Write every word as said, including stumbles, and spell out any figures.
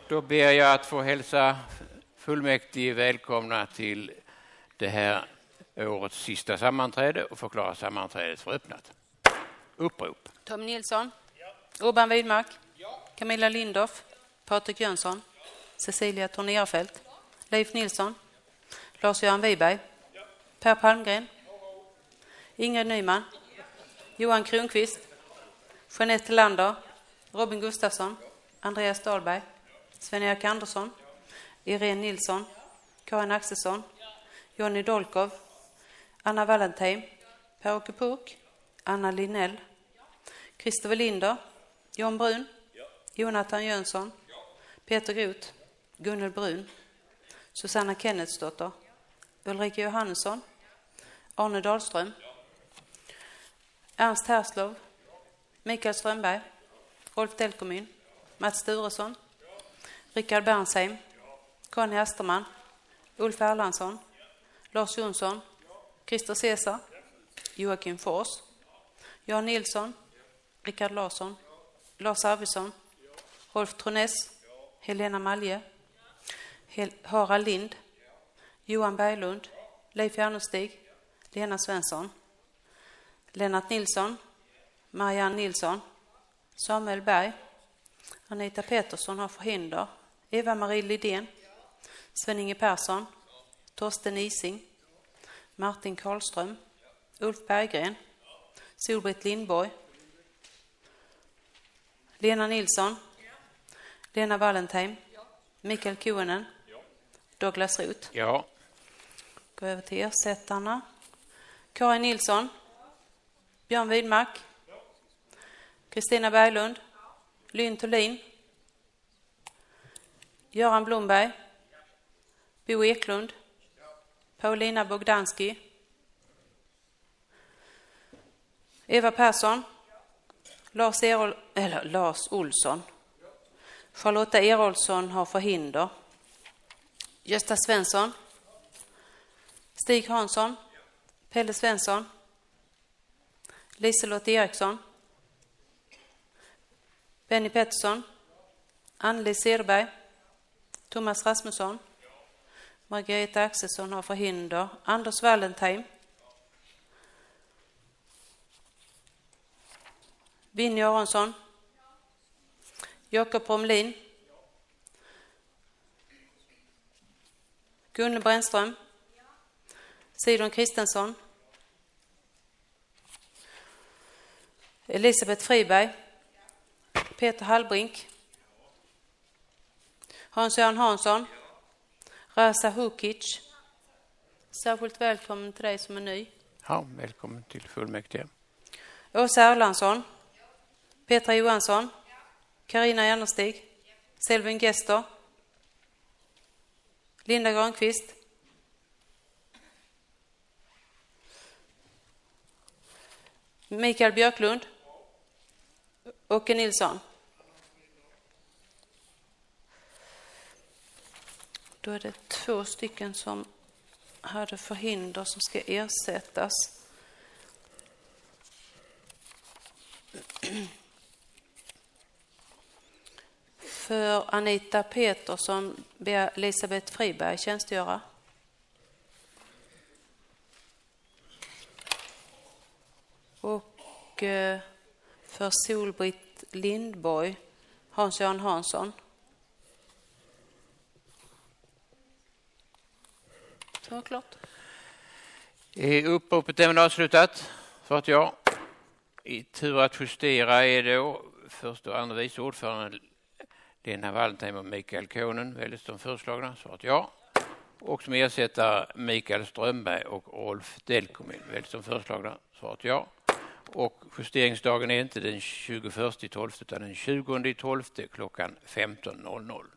Då ber jag att få hälsa fullmäktige välkomna till det här årets sista sammanträde och förklara sammanträdet för öppnat. Upprop. Tom Nilsson. Ja. Urban Widmark. Ja. Camilla Lindorff. Patrik Jönsson. Ja. Cecilia Tornerfelt. Ja. Leif Nilsson. Lars-Göran Wiberg. Ja. Per Palmgren. Ja. Ingrid Nyman. Ja. Johan Kronqvist. Jeanette Lander. Robin Gustafsson. Ja. Andreas Dahlberg. Sven-Erik Andersson. Ja. Irene Nilsson. Ja. Karin Axelsson. Ja. Jonny Dolkov. Anna Valentin. Ja. Per-Åke Puk. Anna Linell. Christopher Linder. John Brun. Ja. Jonathan Jönsson. Ja. Peter Groth. Gunnel Brun. Susanna Kennetsdotter. Ja. Ulrika Johannesson. Ja. Arne Dahlström. Ja. Ernst Herslov. Ja. Mikael Strömberg. Ja. Rolf Delkomyn. Ja. Mats Sturesson. Ja. Rickard Bernsheim. Ja. Conny Asterman. Ulf Erlandsson. Ja. Lars Jonsson. Ja. Christer Cesar. Ja. Joakim Fors. Jan Nilsson, ja. Rickard Larsson, ja. Lars Arvidsson, ja. Rolf Troness, ja. Helena Malje, ja. Hel- Harald Lind, ja. Johan Berglund, ja. Leif Järnestig, ja. Lena Svensson, Lennart Nilsson, ja. Marianne Nilsson, Samuel Berg, Anita Petersson har förhinder, Eva-Marie Lidén, ja. Sven-Inge Persson, ja. Torsten Ising, ja. Martin Karlström, ja. Ulf Berggren, Solbritt Lindborg, Lena Nilsson, ja. Lena Valentin, ja. Mikael Kuonen, ja. Douglas Roth. Ja. Gå över till ersättarna. Karin Nilsson, ja. Björn Widmark, ja. Kristina Berglund, ja. Lynn Thulin, Göran Blomberg, ja. Bo Eklund, ja. Paulina Bogdanski, Eva Persson, ja. Lars, Erol, eller Lars Olsson, ja. Charlotta Erolsson har förhinder, Gösta Svensson, ja. Stig Hansson, ja. Pelle Svensson, Liselott Eriksson, Benny Pettersson, ja. Anneli Cederberg, ja. Thomas Rasmusson, ja. Margareta Axelsson har förhinder, Anders Valentin, Vinny Aronsson, Jakob Romlin, Gunnar Brännström, Sidon Kristensson, Elisabeth Friberg, Peter Hallbrink, Hans-Göran Hansson, Rasa Hukic. Särskilt välkommen till dig som är ny. Ja, välkommen till fullmäktige. Åsa Erlandsson, Petra Johansson, Karina Järnestig, Selvin Gester, Linda Granqvist, Mikael Björklund, Åke Nilsson. Då är det två stycken som hade förhinder som ska ersättas. För Anita Petersson ber Elisabeth Friberg tjänstgöra. Och eh, för Solbritt Lindborg Hans-Göran Hansson. Så var klart. Är uppropet även avslutat? För att jag i tur att justera är då först och andra vice ordförande Lena Valentin och Mikael Kuonen väldigt som föreslagna, så att ja. Och som ersätter Mikael Strömberg och Rolf Delkomyn väldigt som föreslagna, så att ja. Och justeringsdagen är inte den tjugoförsta i tolfte utan den tjugonde i tolfte klockan femton noll noll.